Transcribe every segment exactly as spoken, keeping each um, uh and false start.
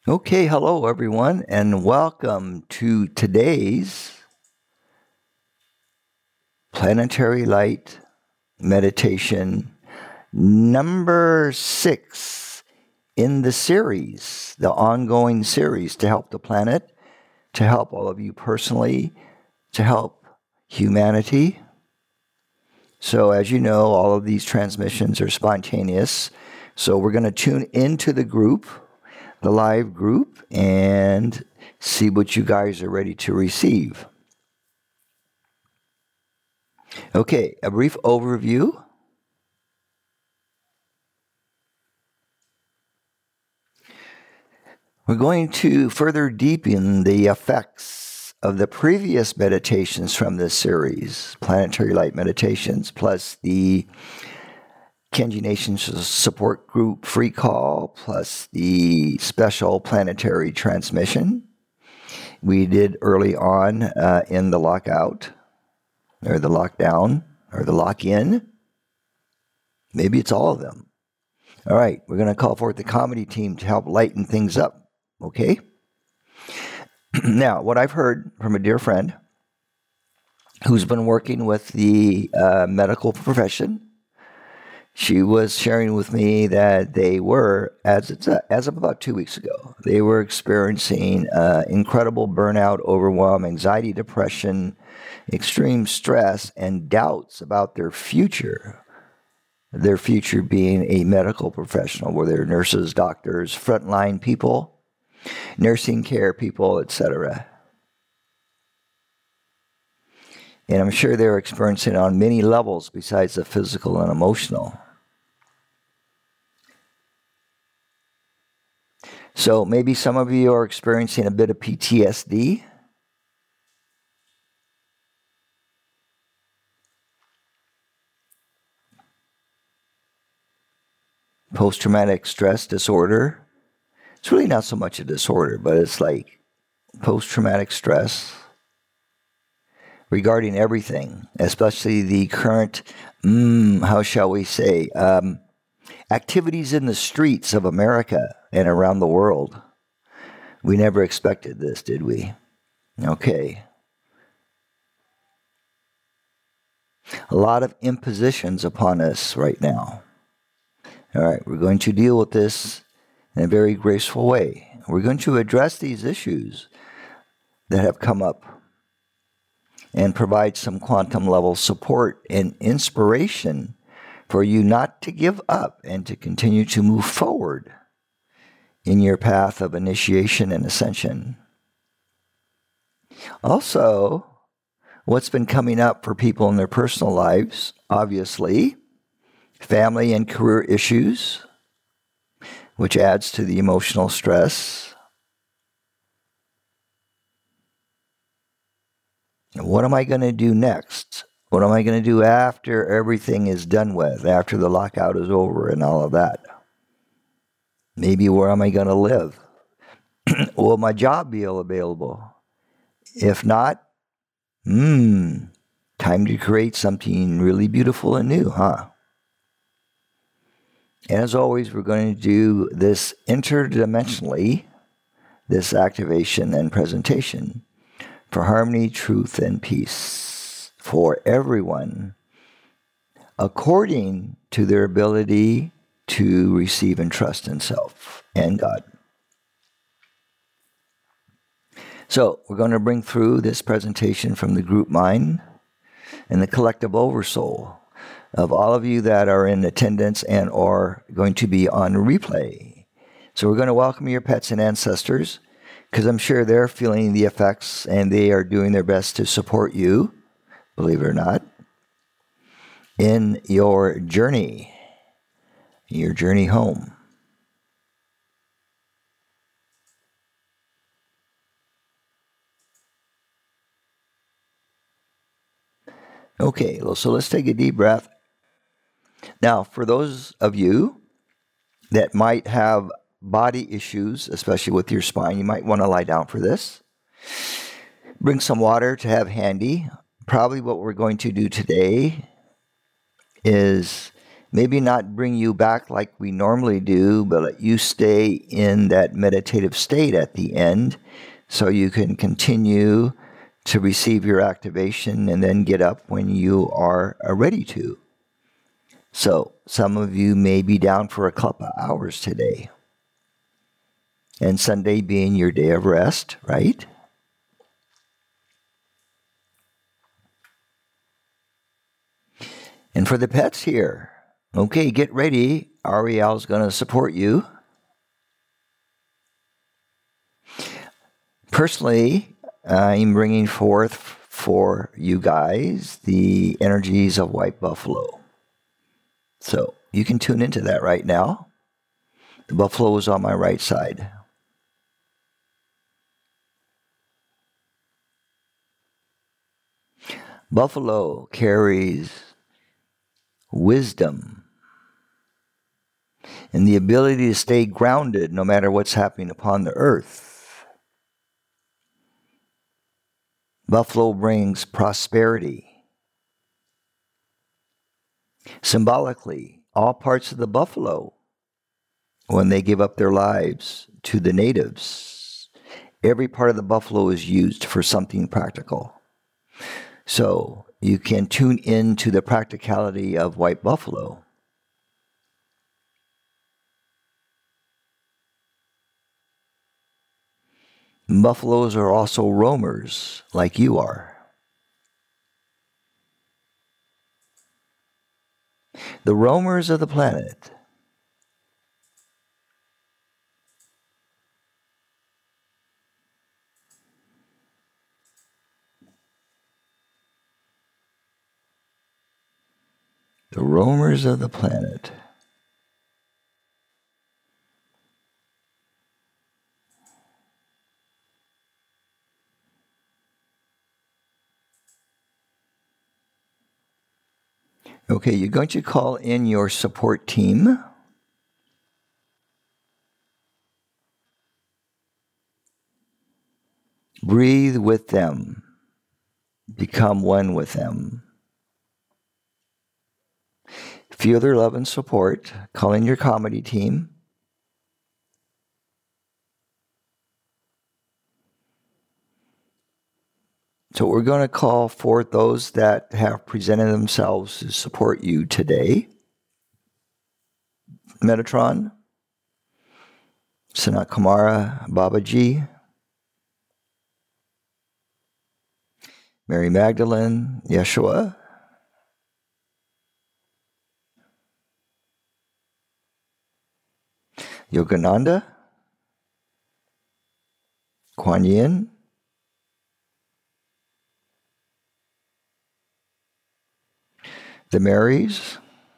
Okay, hello everyone, and welcome to today's Planetary Light Meditation number six in the series, the ongoing series to help the planet, to help all of you personally, to help humanity. So as you know, all of these transmissions are spontaneous, so we're going to tune into the group, the live group, and see what you guys are ready to receive. Okay, a brief overview. We're going to further deepen the effects of the previous meditations from this series, Planetary Light Meditations, plus the Kenji Nations Support Group free call, plus the special planetary transmission we did early on uh, in the lockout, or the lockdown, or the lock-in. Maybe it's all of them. All right, we're going to call forth the comedy team to help lighten things up, okay? Now, what I've heard from a dear friend who's been working with the uh, medical profession, she was sharing with me that they were, as it's uh, as of about two weeks ago, they were experiencing uh, incredible burnout, overwhelm, anxiety, depression, extreme stress, and doubts about their future. Their future being a medical professional, where they're nurses, doctors, frontline people, nursing care people, et cetera. And I'm sure they're experiencing it on many levels besides the physical and emotional. So maybe some of you are experiencing a bit of P T S D. Post-traumatic stress disorder. It's really not so much a disorder, but it's like post-traumatic stress regarding everything, especially the current, mm, how shall we say, um, activities in the streets of America and around the world. We never expected this, did we? Okay. A lot of impositions upon us right now. All right, we're going to deal with this in a very graceful way. We're going to address these issues that have come up and provide some quantum level support and inspiration for you not to give up and to continue to move forward in your path of initiation and ascension. Also, what's been coming up for people in their personal lives, obviously, family and career issues, which adds to the emotional stress. What am I going to do next? What am I going to do after everything is done with, after the lockout is over and all of that? Maybe where am I going to live? Will my job be available? If not, hmm, time to create something really beautiful and new, huh? And as always, we're going to do this interdimensionally, this activation and presentation for harmony, truth, and peace for everyone, according to their ability to receive and trust in self and God. So we're going to bring through this presentation from the group mind and the collective oversoul of all of you that are in attendance and are going to be on replay. So we're going to welcome your pets and ancestors, because I'm sure they're feeling the effects and they are doing their best to support you, believe it or not, in your journey, your journey home. Okay, so let's take a deep breath. Now, for those of you that might have body issues, especially with your spine, you might want to lie down for this. Bring some water to have handy. Probably what we're going to do today is maybe not bring you back like we normally do, but let you stay in that meditative state at the end so you can continue to receive your activation and then get up when you are ready to. So some of you may be down for a couple of hours today. And Sunday being your day of rest, right? And for the pets here, okay, get ready. Ariel's going to support you. Personally, I'm bringing forth for you guys the energies of White Buffalo. So you can tune into that right now. The buffalo is on my right side. Buffalo carries wisdom and the ability to stay grounded no matter what's happening upon the earth. Buffalo brings prosperity. Symbolically, all parts of the buffalo, when they give up their lives to the natives, every part of the buffalo is used for something practical. So you can tune into the practicality of White Buffalo. Buffaloes are also roamers, like you are. The roamers of the planet. The roamers of the planet. Okay, you're going to call in your support team. Breathe with them. Become one with them. Feel their love and support. Call in your comedy team. So we're going to call forth those that have presented themselves to support you today. Metatron, Sanat Kumara, Babaji, Mary Magdalene, Yeshua, Yogananda, Kuan Yin, the Marys,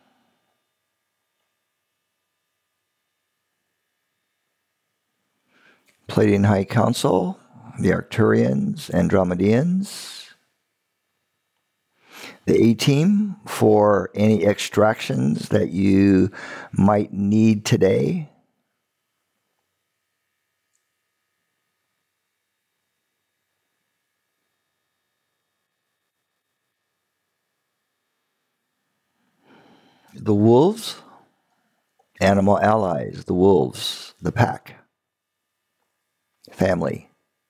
Pleiadian High Council, the Arcturians, Andromedeans, the A-Team for any extractions that you might need today. The wolves, animal allies, the wolves, the pack, family.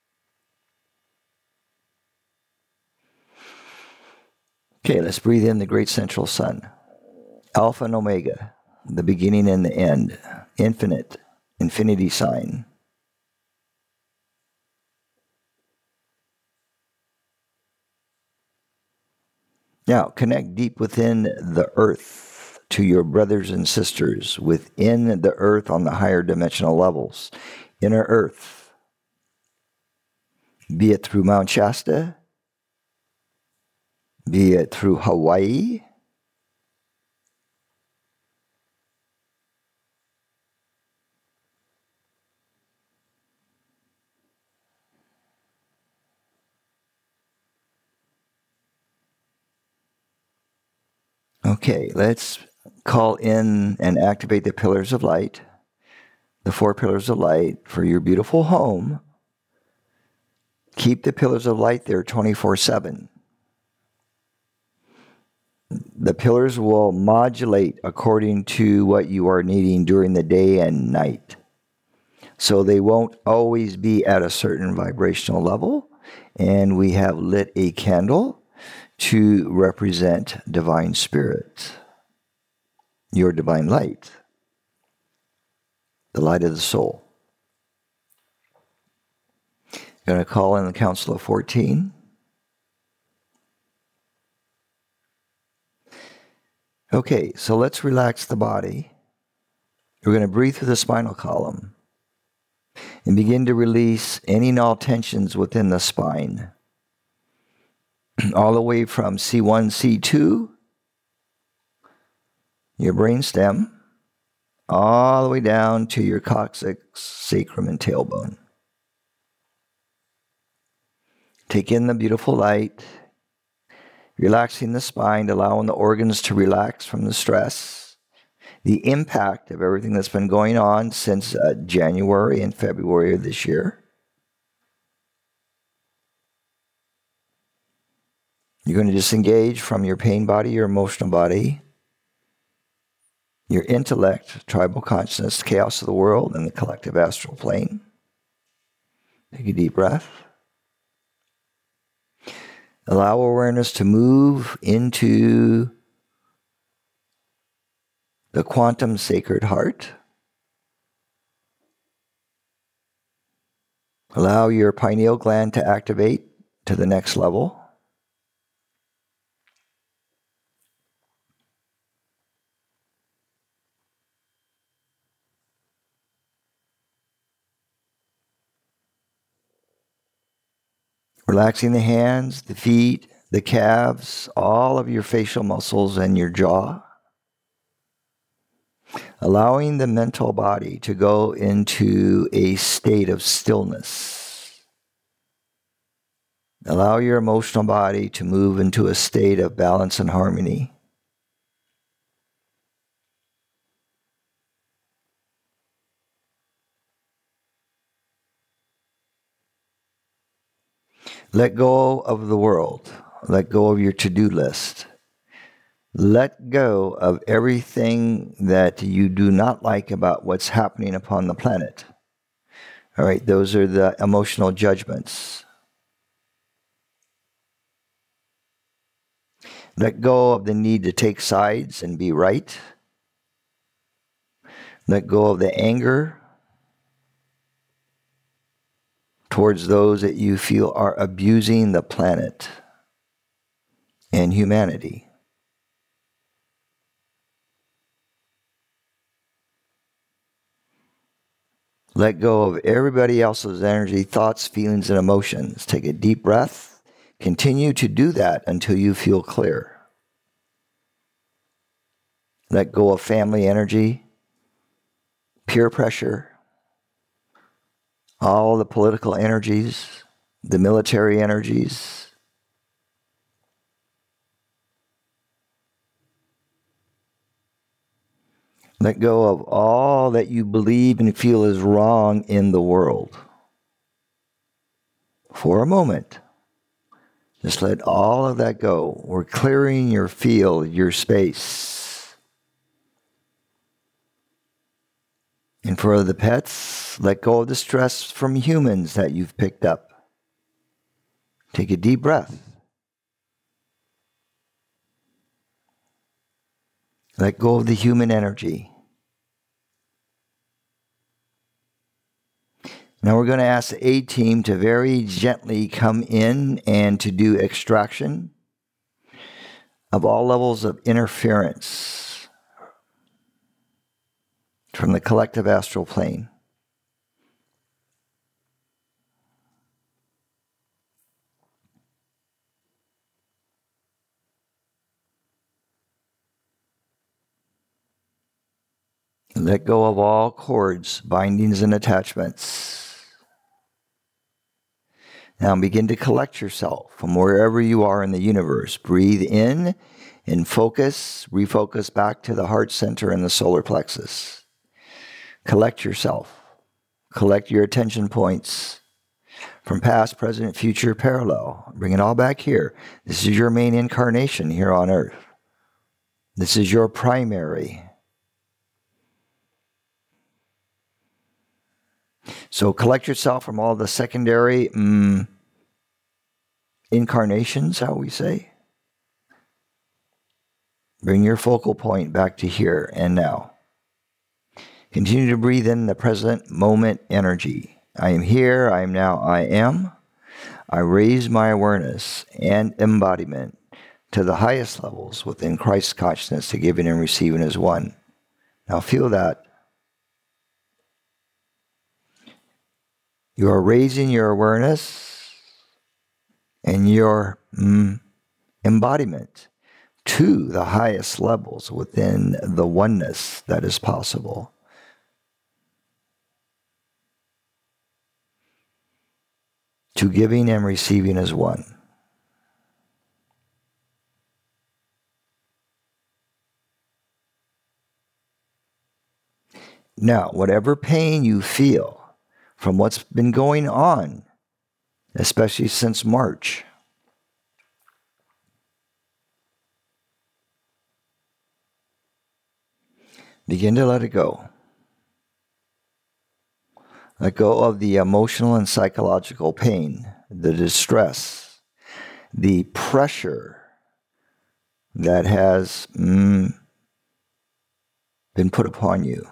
Okay, let's breathe in the great central sun. Alpha and Omega, the beginning and the end, infinite, infinity sign. Now, connect deep within the earth to your brothers and sisters within the earth on the higher dimensional levels. Inner earth, be it through Mount Shasta, be it through Hawaii, okay, let's call in and activate the pillars of light, the four pillars of light for your beautiful home. Keep the pillars of light there twenty-four seven. The pillars will modulate according to what you are needing during the day and night. So they won't always be at a certain vibrational level. And we have lit a candle to represent divine spirit, your divine light, the light of the soul. Going to call in the Council of fourteen. Okay, so let's relax the body. We're going to breathe through the spinal column and begin to release any and all tensions within the spine, all the way from C one, C two, your brain stem, all the way down to your coccyx, sacrum, and tailbone. Take in the beautiful light, relaxing the spine, allowing the organs to relax from the stress, the impact of everything that's been going on since uh, January and February of this year. You're going to disengage from your pain body, your emotional body, your intellect, tribal consciousness, chaos of the world, and the collective astral plane. Take a deep breath. Allow awareness to move into the quantum sacred heart. Allow your pineal gland to activate to the next level. Relaxing the hands, the feet, the calves, all of your facial muscles and your jaw. Allowing the mental body to go into a state of stillness. Allow your emotional body to move into a state of balance and harmony. Let go of the world. Let go of your to-do list. Let go of everything that you do not like about what's happening upon the planet. All right, those are the emotional judgments. Let go of the need to take sides and be right. Let go of the anger towards those that you feel are abusing the planet and humanity. Let go of everybody else's energy, thoughts, feelings, and emotions. Take a deep breath. Continue to do that until you feel clear. Let go of family energy, peer pressure, all the political energies, the military energies. Let go of all that you believe and feel is wrong in the world. For a moment, just let all of that go. We're clearing your field, your space. And for the pets, let go of the stress from humans that you've picked up. Take a deep breath. Let go of the human energy. Now we're going to ask the A team to very gently come in and to do extraction of all levels of interference from the collective astral plane. Let go of all cords, bindings, and attachments. Now begin to collect yourself from wherever you are in the universe. Breathe in and focus, refocus back to the heart center and the solar plexus. Collect yourself. Collect your attention points from past, present, future, parallel. Bring it all back here. This is your main incarnation here on Earth. This is your primary. So collect yourself from all the secondary mm, incarnations, how we say. Bring your focal point back to here and now. Continue to breathe in the present moment energy. I am here, I am now, I am. I raise my awareness and embodiment to the highest levels within Christ's consciousness to giving and receiving as one. Now feel that. You are raising your awareness and your mm, embodiment to the highest levels within the oneness that is possible. To giving and receiving as one. Now, whatever pain you feel from what's been going on, especially since March, begin to let it go. Let go of the emotional and psychological pain, the distress, the pressure that has mm, been put upon you.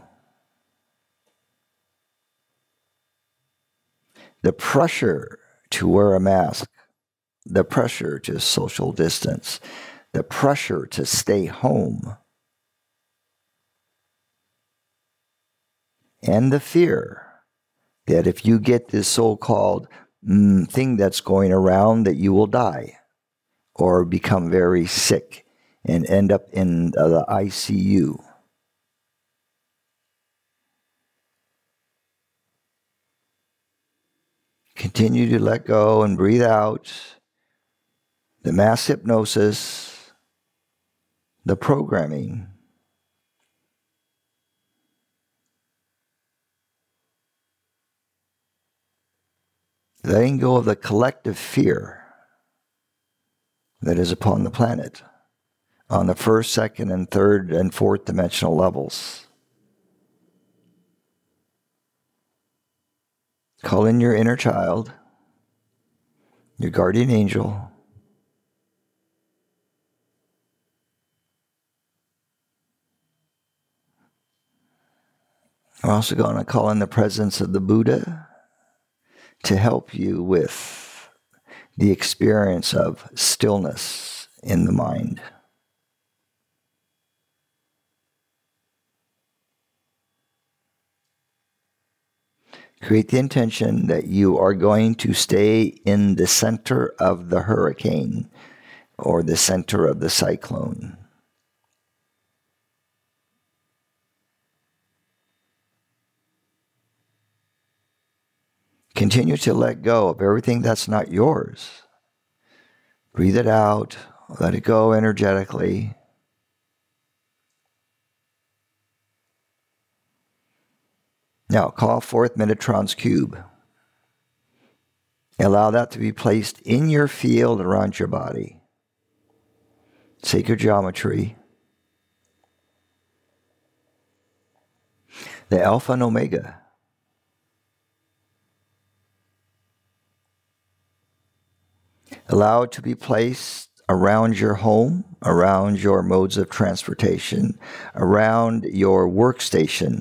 The pressure to wear a mask, the pressure to social distance, the pressure to stay home, and the fear that if you get this so-called mm, thing that's going around, that you will die or become very sick and end up in the I C U. Continue to let go and breathe out the mass hypnosis, the programming. Letting go of the collective fear that is upon the planet on the first, second, and third, and fourth dimensional levels. Call in your inner child, your guardian angel. We're also going to call in the presence of the Buddha to help you with the experience of stillness in the mind. Create the intention that you are going to stay in the center of the hurricane or the center of the cyclone. Continue to let go of everything that's not yours. Breathe it out. Let it go energetically. Now, call forth Metatron's cube. Allow that to be placed in your field around your body. Sacred geometry. The Alpha and Omega. Allow it to be placed around your home, around your modes of transportation, around your workstation.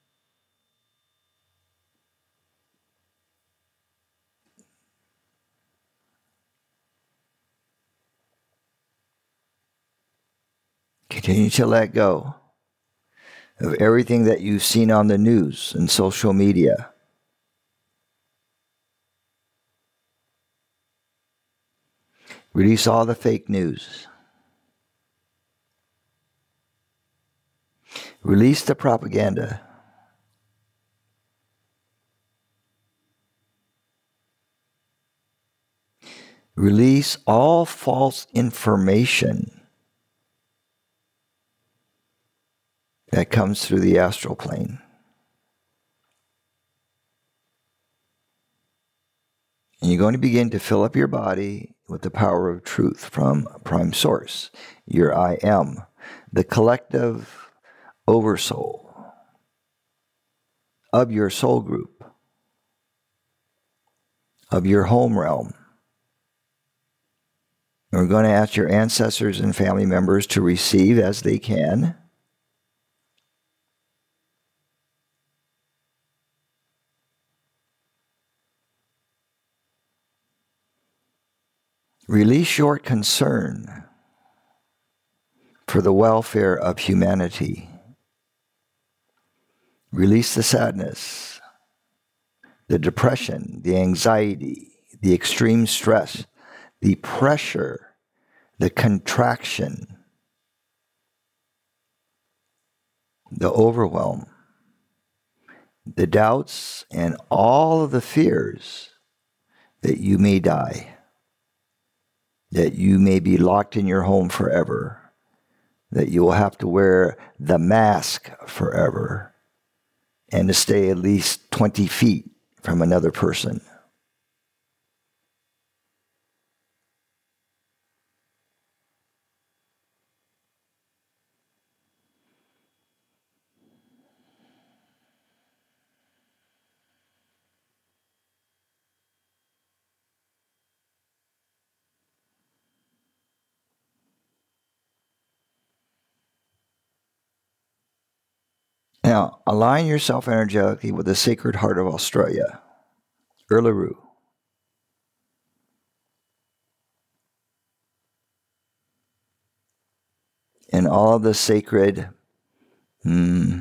Continue to let go of everything that you've seen on the news and social media. Release all the fake news. Release the propaganda. Release all false information that comes through the astral plane. And you're going to begin to fill up your body with the power of truth from Prime Source, your I Am, the collective oversoul of your soul group, of your home realm. And we're going to ask your ancestors and family members to receive as they can. Release your concern for the welfare of humanity. Release the sadness, the depression, the anxiety, the extreme stress, the pressure, the contraction, the overwhelm, the doubts, and all of the fears that you may die, that you may be locked in your home forever, that you will have to wear the mask forever, and to stay at least twenty feet from another person. Now, align yourself energetically with the Sacred Heart of Australia, Uluru. And all of the sacred hmm,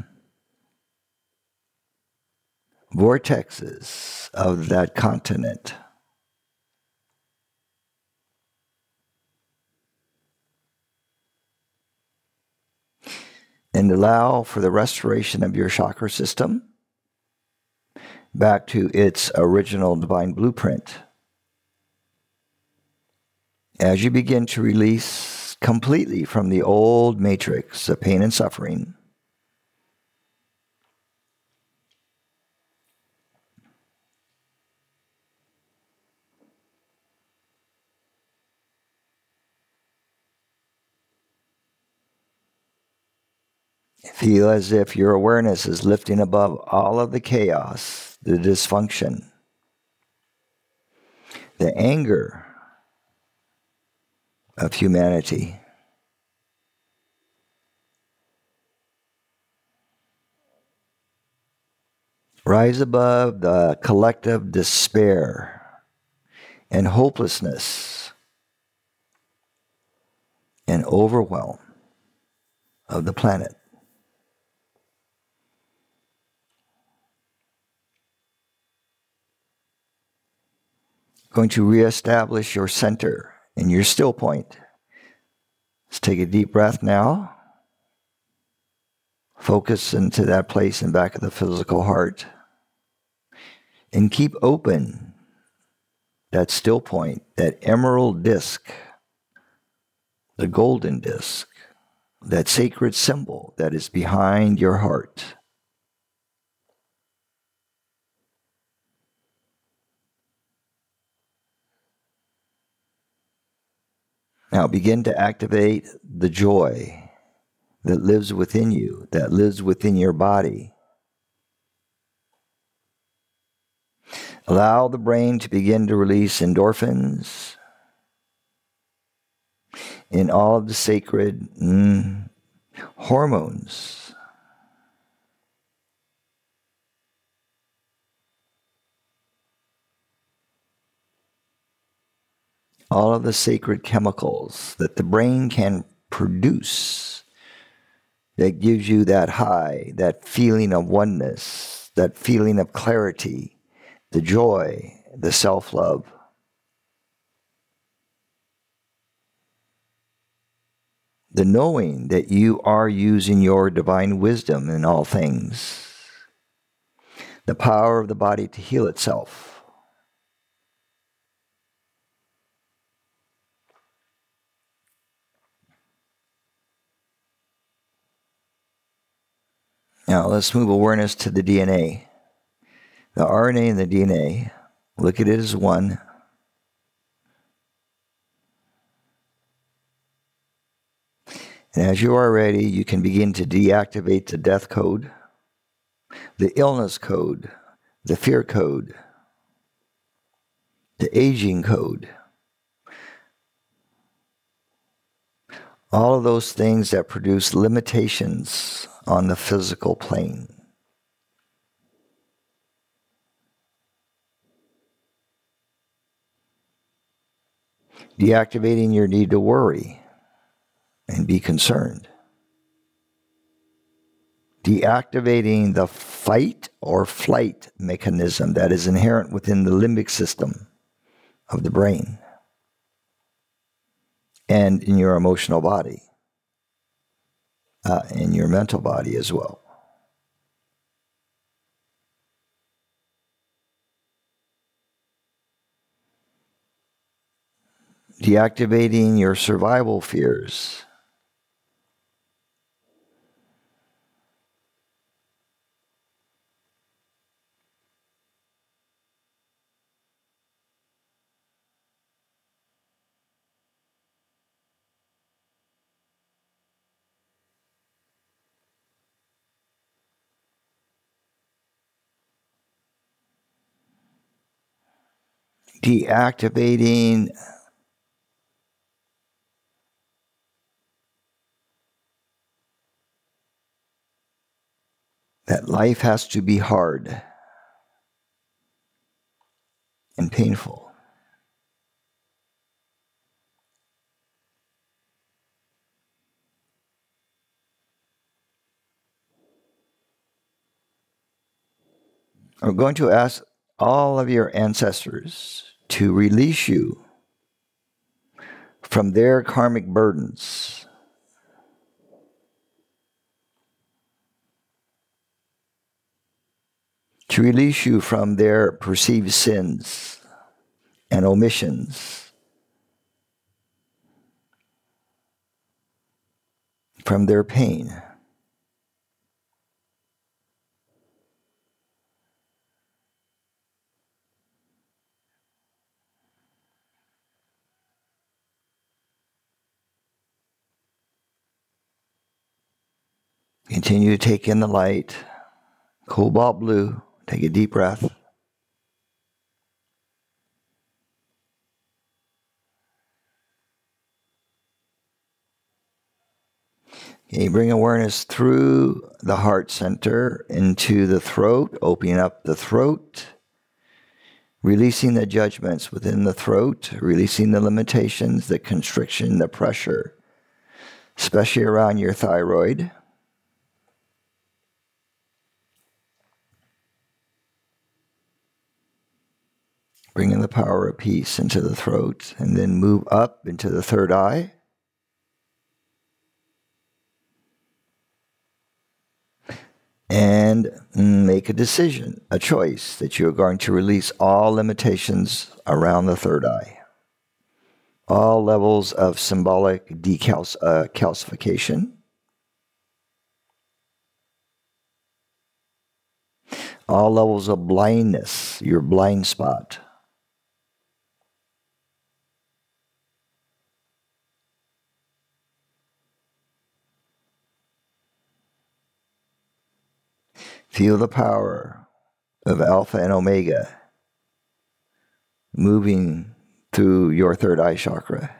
vortexes of that continent. And allow for the restoration of your chakra system back to its original divine blueprint. As you begin to release completely from the old matrix of pain and suffering, feel as if your awareness is lifting above all of the chaos, the dysfunction, the anger of humanity. Rise above the collective despair and hopelessness and overwhelm of the planet. Going to reestablish your center and your still point. Let's take a deep breath now. Focus into that place in back of the physical heart. And keep open that still point, that emerald disc, the golden disc, that sacred symbol that is behind your heart. Now begin to activate the joy that lives within you, that lives within your body. Allow the brain to begin to release endorphins and all of the sacred mm, hormones. All of the sacred chemicals that the brain can produce that gives you that high, that feeling of oneness, that feeling of clarity, the joy, the self-love. The knowing that you are using your divine wisdom in all things. The power of the body to heal itself. Now let's move awareness to the D N A. The R N A and the D N A, look at it as one. And as you are ready, you can begin to deactivate the death code, the illness code, the fear code, the aging code. All of those things that produce limitations on the physical plane. Deactivating your need to worry and be concerned. Deactivating the fight or flight mechanism that is inherent within the limbic system of the brain and in your emotional body, uh, in your mental body as well. Deactivating your survival fears. Deactivating that life has to be hard and painful. I'm going to ask all of your ancestors to release you from their karmic burdens. To release you from their perceived sins and omissions, from their pain. Continue to take in the light, cobalt blue. Take a deep breath. Okay, bring awareness through the heart center into the throat, opening up the throat, releasing the judgments within the throat, releasing the limitations, the constriction, the pressure, especially around your thyroid. Bringing the power of peace into the throat, and then move up into the third eye. And make a decision, a choice, that you're going to release all limitations around the third eye. All levels of symbolic decalcification. All levels of blindness, your blind spot. Feel the power of Alpha and Omega moving through your third eye chakra.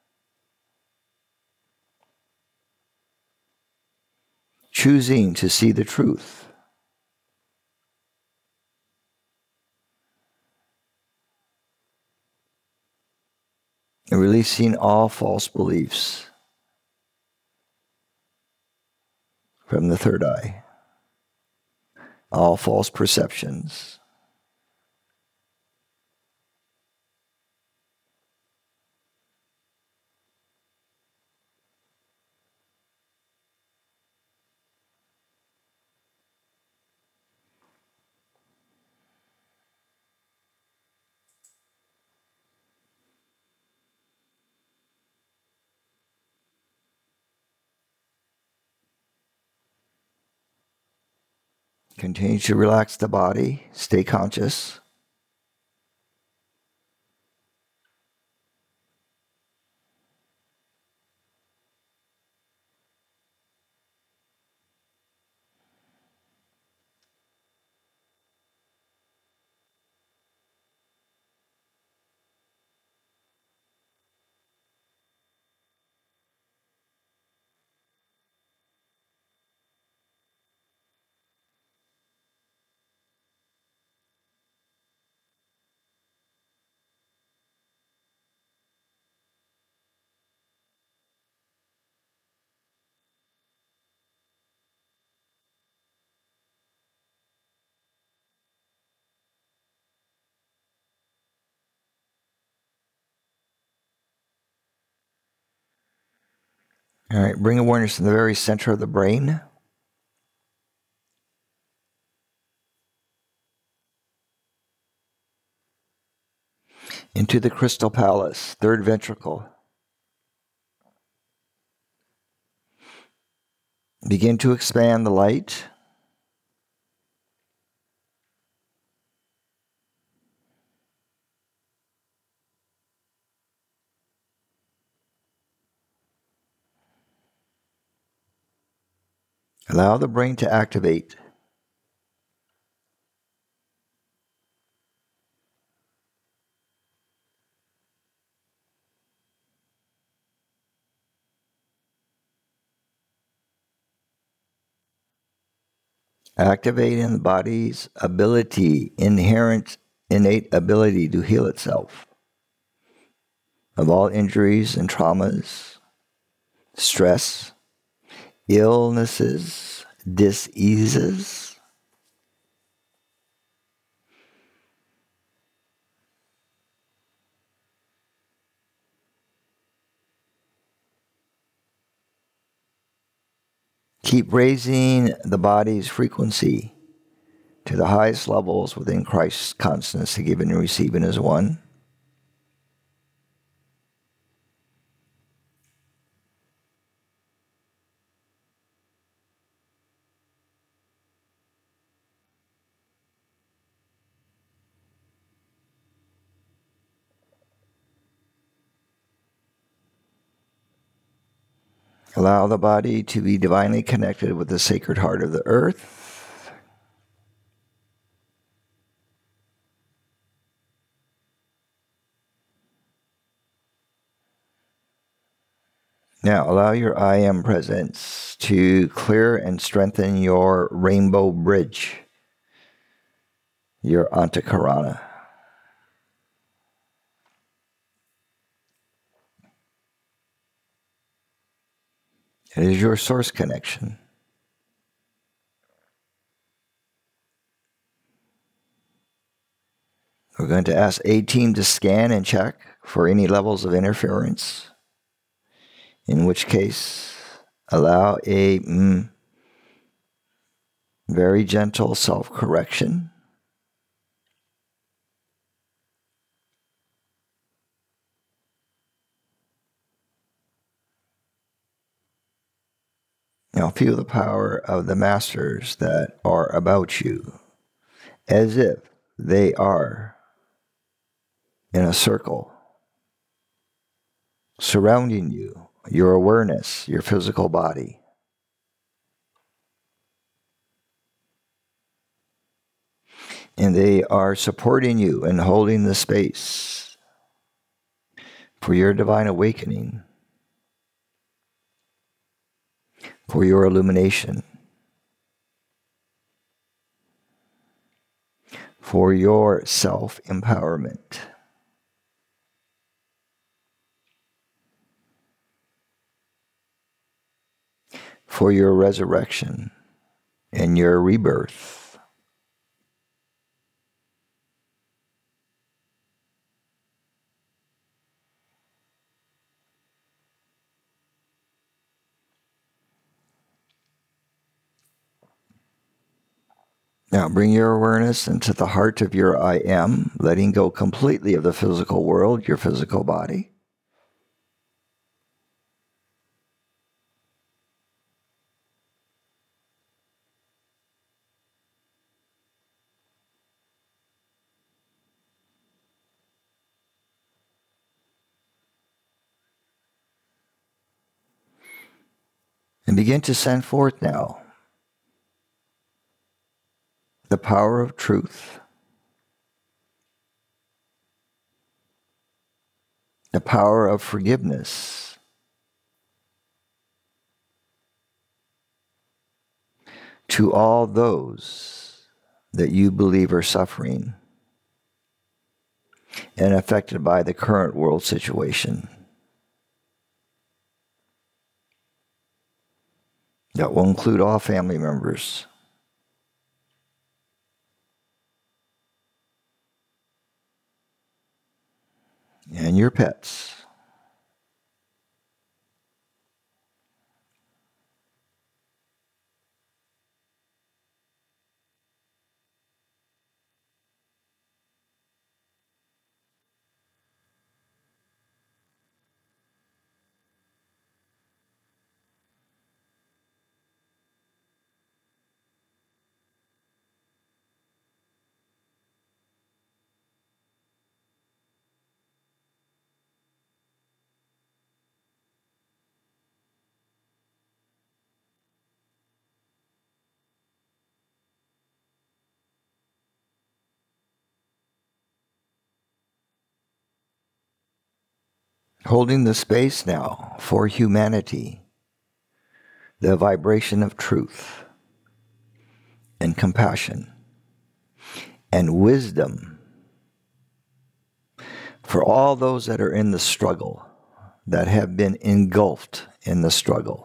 Choosing to see the truth. And releasing all false beliefs from the third eye. All false perceptions. Continue to relax the body, stay conscious. All right, bring awareness in the very center of the brain. Into the crystal palace, third ventricle. Begin to expand the light. Allow the brain to activate. Activating the body's ability, inherent, innate ability to heal itself of all injuries and traumas, stress, illnesses, diseases. Keep raising the body's frequency to the highest levels within Christ's constancy, giving and receiving as one. Allow the body to be divinely connected with the sacred heart of the earth. Now, allow your I Am presence to clear and strengthen your rainbow bridge, your Antakarana. It is your source connection. We're going to ask A-Team to scan and check for any levels of interference, in which case, allow a mm, very gentle self-correction. Now feel the power of the masters that are about you, as if they are in a circle, surrounding you, your awareness, your physical body. And they are supporting you and holding the space for your divine awakening, for your illumination, for your self-empowerment. For your resurrection and your rebirth. Now bring your awareness into the heart of your I Am, letting go completely of the physical world, your physical body. And begin to send forth now the power of truth, the power of forgiveness, to all those that you believe are suffering and affected by the current world situation. That will include all family members. And your pets. holding the space now for humanity, the vibration of truth and compassion and wisdom for all those that are in the struggle, that have been engulfed in the struggle.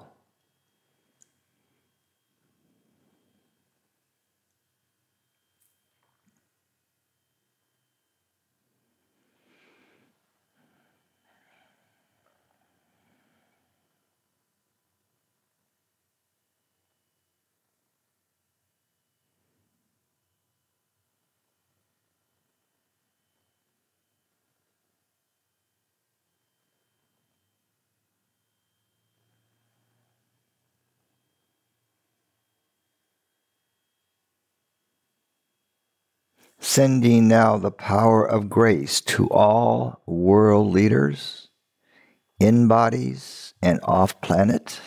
Sending now the power of grace to all world leaders, in bodies and off planet.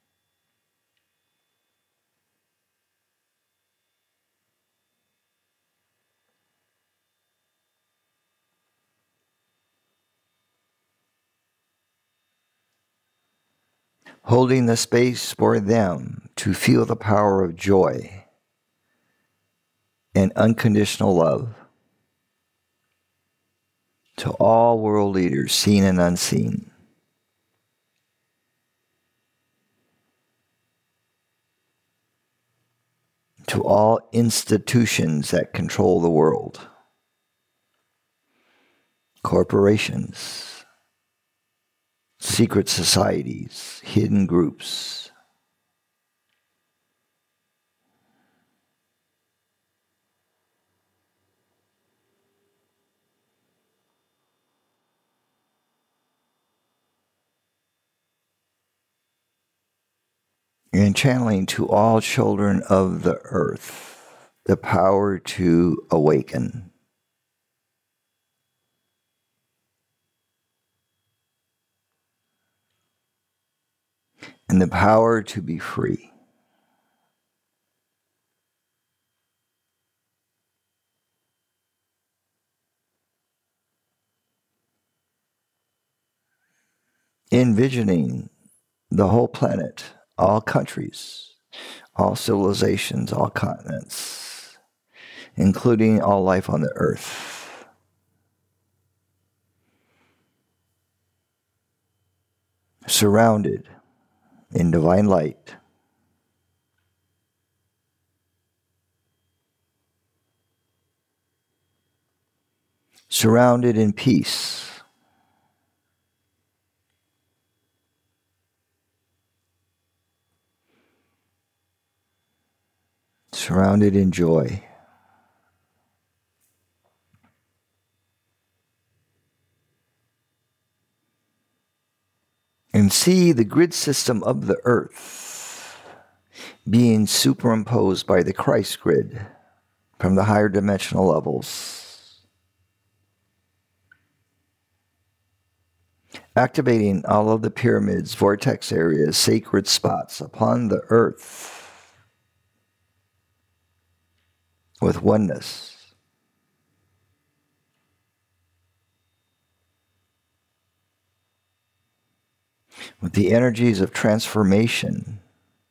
Holding the space for them to feel the power of joy and unconditional love to all world leaders, seen and unseen. To all institutions that control the world, corporations, secret societies, hidden groups. And channeling to all children of the earth the power to awaken. And the power to be free. Envisioning the whole planet, all countries, all civilizations, all continents, including all life on the earth. Surrounded in divine light. Surrounded in peace. Surrounded in joy. And see the grid system of the earth being superimposed by the Christ grid from the higher dimensional levels. Activating all of the pyramids, vortex areas, sacred spots upon the earth with oneness. With the energies of transformation.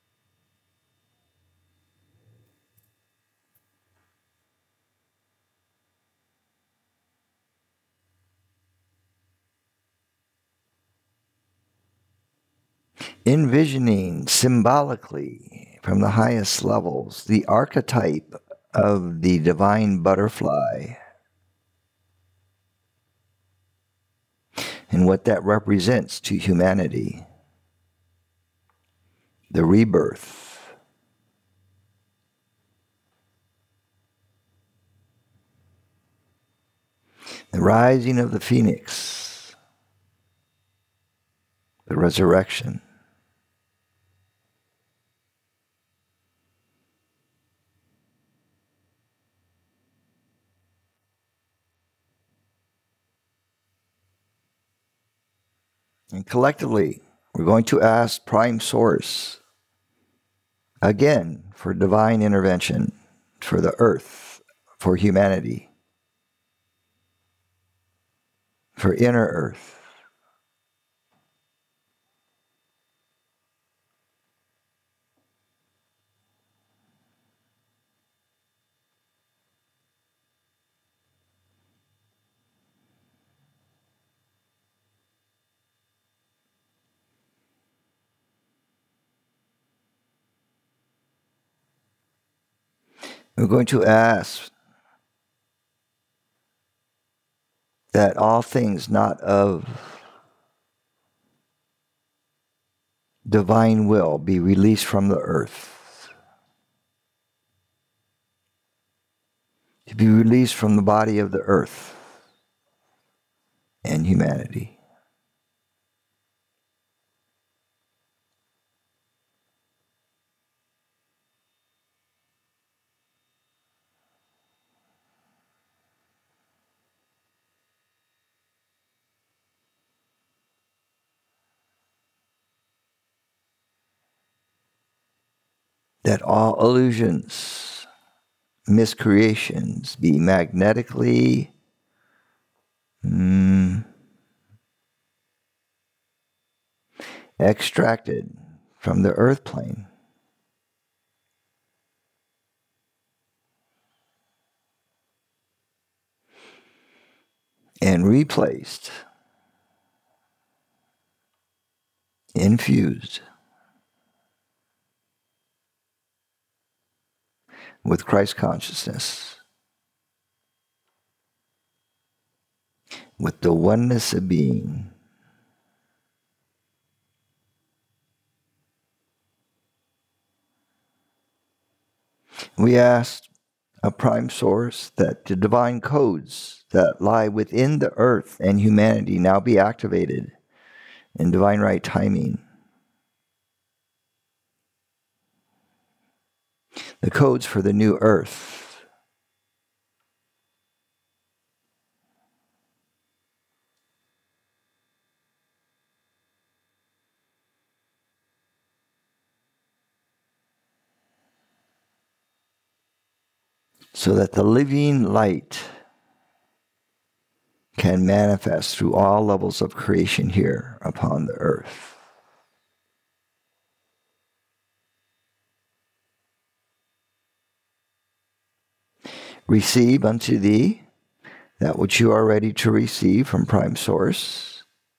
Envisioning symbolically from the highest levels the archetype of the divine butterfly and what that represents to humanity. The rebirth. The rising of the phoenix. The resurrection. And collectively, we're going to ask Prime Source again for divine intervention for the earth, for humanity, for inner earth, We're going to ask that all things not of divine will be released from the earth, to be released from the body of the earth and humanity. That all illusions, miscreations be magnetically mm, extracted from the earth plane and replaced, infused with Christ consciousness, with the oneness of being. We asked a prime source that the divine codes that lie within the earth and humanity now be activated in divine right timing. The codes for the new earth. So that the living light can manifest through all levels of creation here upon the earth. Receive unto thee that which you are ready to receive from Prime Source.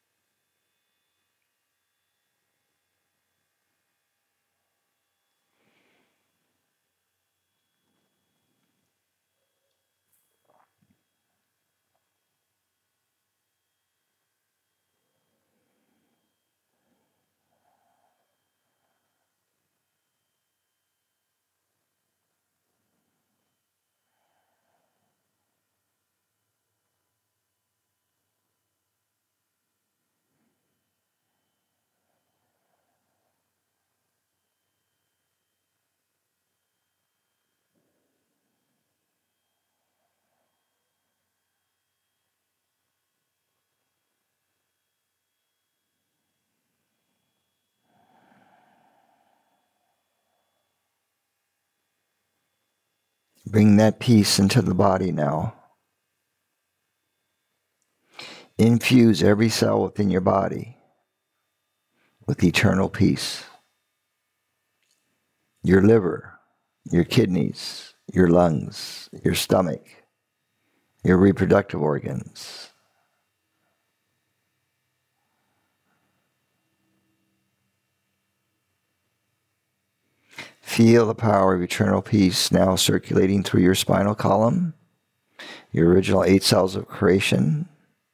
Bring that peace into the body now. Infuse every cell within your body with eternal peace. Your liver, your kidneys, your lungs, your stomach, your reproductive organs. Feel the power of eternal peace now circulating through your spinal column, your original eight cells of creation.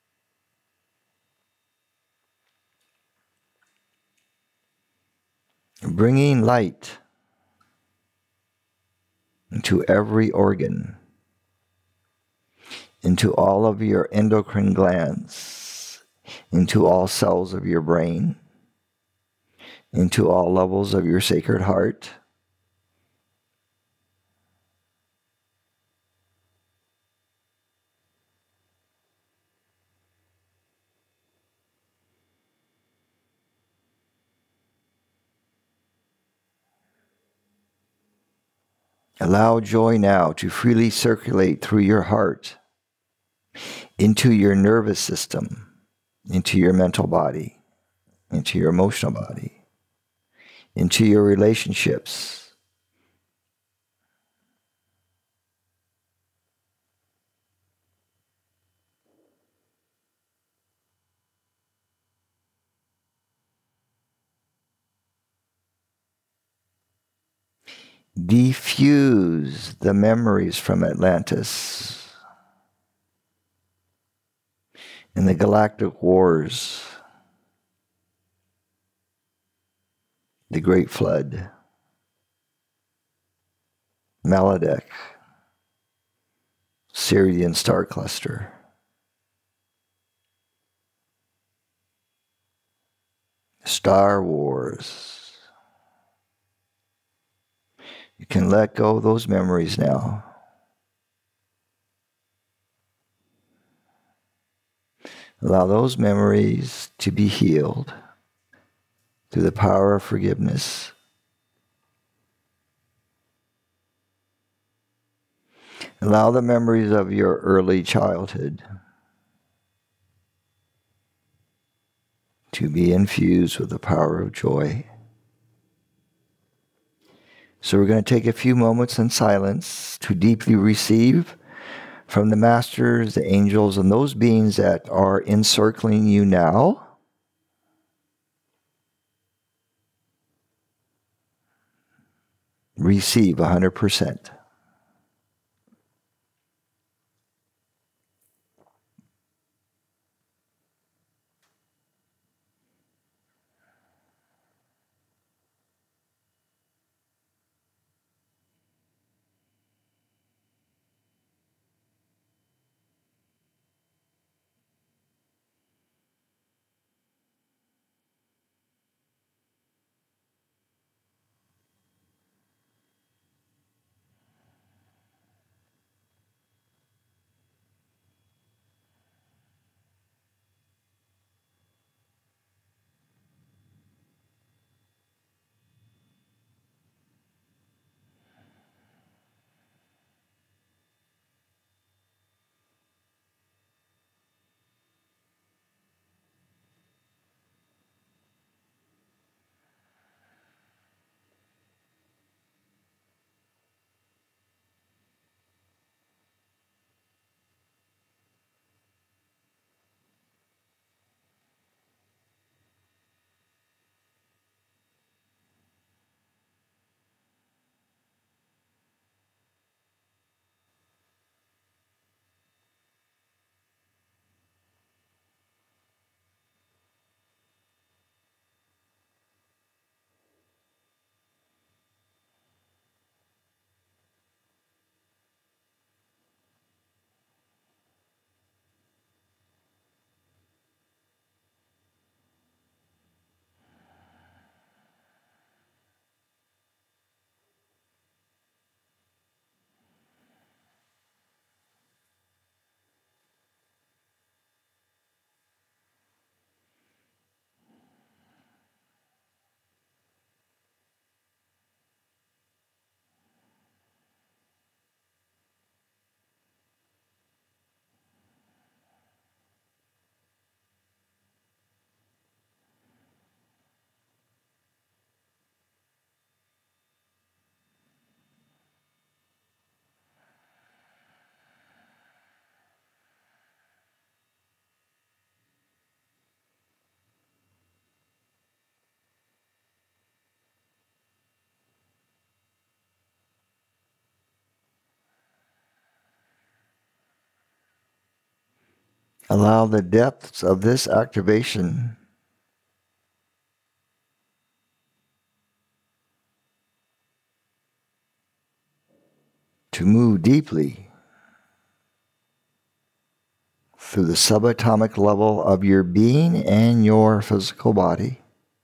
Bringing light into every organ, into all of your endocrine glands, into all cells of your brain, into all levels of your sacred heart. Allow joy now to freely circulate through your heart, into your nervous system, into your mental body, into your emotional body, into your relationships. defuse the memories from Atlantis and the galactic wars, the Great Flood, Maladek, Sirian star cluster, Star Wars. You can let go of those memories now. Allow those memories to be healed through the power of forgiveness. Allow the memories of your early childhood to be infused with the power of joy. So we're going to take a few moments in silence to deeply receive from the masters, the angels, and those beings that are encircling you now. Receive one hundred percent. Allow the depths of this activation to move deeply through the subatomic level of your being and your physical body.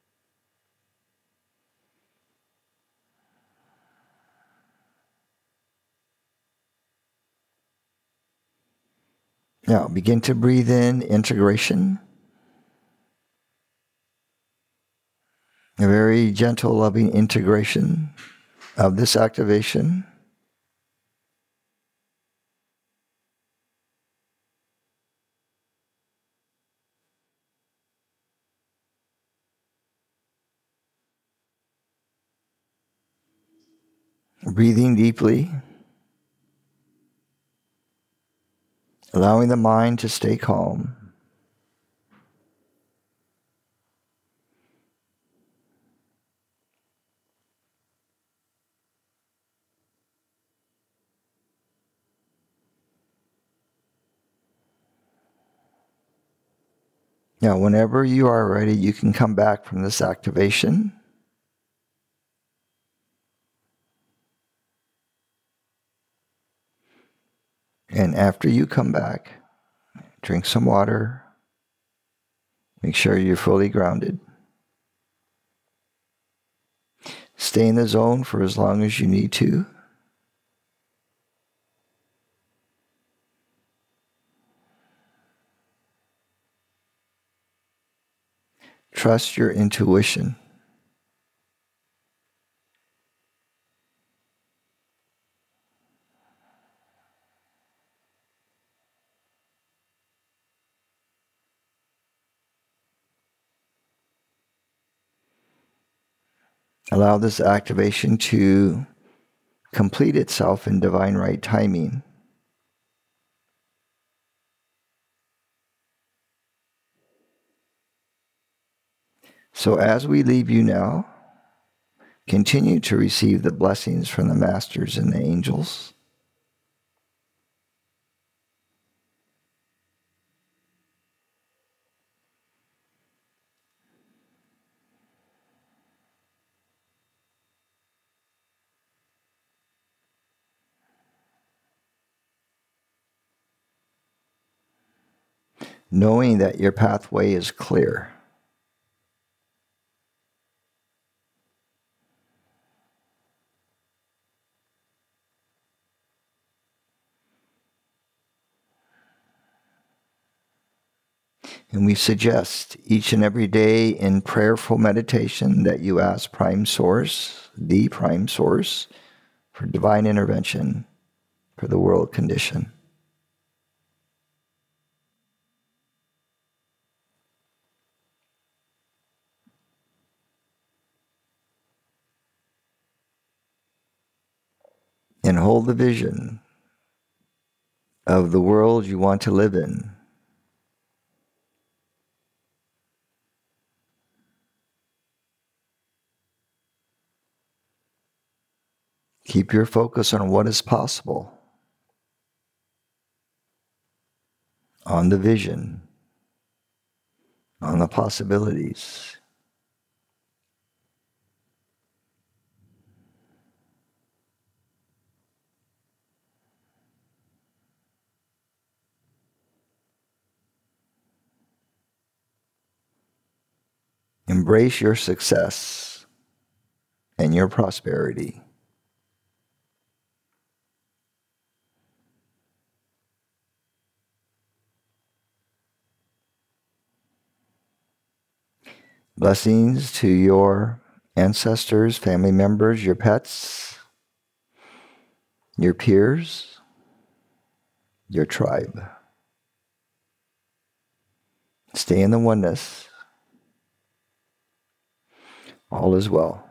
Now, begin to breathe in integration. A very gentle, loving integration of this activation. Breathing deeply. Allowing the mind to stay calm. Now, whenever you are ready, you can come back from this activation. And after you come back, drink some water. Make sure you're fully grounded. Stay in the zone for as long as you need to. Trust your intuition. Allow this activation to complete itself in divine right timing. So as we leave you now, continue to receive the blessings from the masters and the angels. Knowing that your pathway is clear. And we suggest each and every day in prayerful meditation that you ask Prime Source, the Prime Source, for divine intervention for the world condition. And hold the vision of the world you want to live in. Keep your focus on what is possible, on the vision, on the possibilities. Embrace your success and your prosperity. Blessings to your ancestors, family members, your pets, your peers, your tribe. Stay in the oneness. All is well.